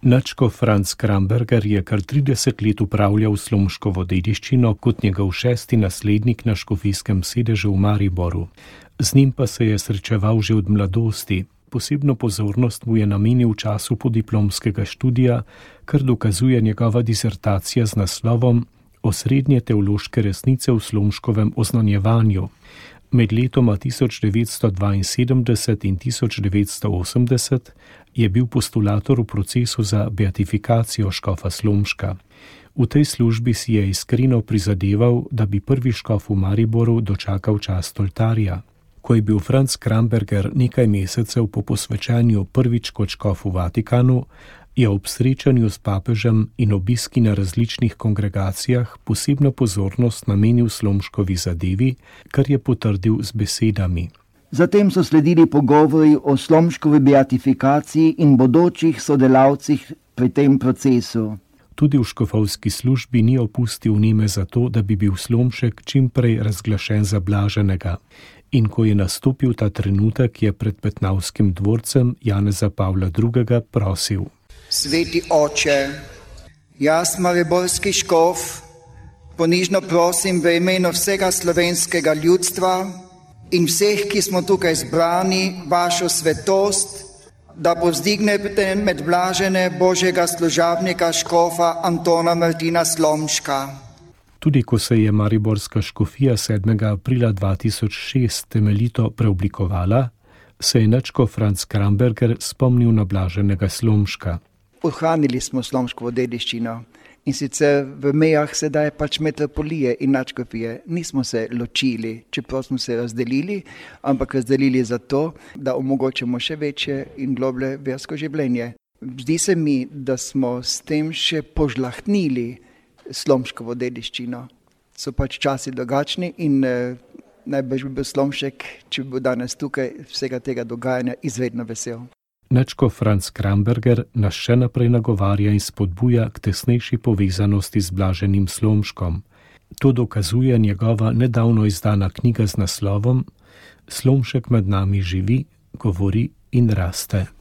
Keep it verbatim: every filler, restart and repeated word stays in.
Nadškof Franc Kramberger je kar trideset let upravljal Slomškovo dediščino kot njegov šesti naslednik na škofijskem sedežu v Mariboru. Z njim pa se je srečeval že od mladosti. Posebno pozornost mu je namenil času podiplomskega študija, kar dokazuje njegova disertacija z naslovom Osrednje teološke resnice v Slomškovem oznanjevanju. Med letoma tisoč devetsto dvainsedemdeset in tisoč devetsto osemdeset je bil postulator v procesu za beatifikacijo škofa Slomška. V tej službi si je iskreno prizadeval, da bi prvi škof v Mariboru dočakal čast oltarja. Ko je bil Franc Kramberger nekaj mesecev po posvečanju prvič kot škof v Vatikanu, je ob srečanju s papežem in obiski na različnih kongregacijah posebno pozornost namenil Slomškovi zadevi, kar je potrdil z besedami. Zatem so sledili pogovori o Slomškovi beatifikaciji in bodočih sodelavcih pri tem procesu. Tudi v škofovski službi ni opustil neme za to, da bi bil Slomšek čim prej razglašen za blaženega. In ko je nastopil ta trenutek, je pred Petnavskim dvorcem Janeza Pavla drugega prosil: Sveti oče, jaz, mariborski škof, ponižno prosim v imenu vsega slovenskega ljudstva in vseh, ki smo tukaj zbrani, vašo svetost, da povzdignete med blažene Božjega služabnika škofa Antona Martina Slomška. Tudi ko se je mariborska škofija sedmega aprila dva tisoč šest temeljito preoblikovala, se je nadškof Franc Kramberger spomnil na blaženega Slomška. Ohranili smo Slomškovo dediščino in sicer v mejah sedaj pač metropolije in nadškofije. Nismo se ločili, čeprav smo se razdelili, ampak razdelili zato, da omogočimo še večje in globlje versko življenje. Zdi se mi, da smo s tem še požlahtnili Slomškovo dediščino. So pač časi drugačni in eh, najbrž bi bil Slomšek, če bi bil danes tukaj, vsega tega dogajanja izredno vesel. Nadškof Franc Kramberger nas še naprej nagovarja in spodbuja k tesnejši povezanosti z blaženim Slomškom. To dokazuje njegova nedavno izdana knjiga z naslovom Slomšek med nami živi, govori in raste.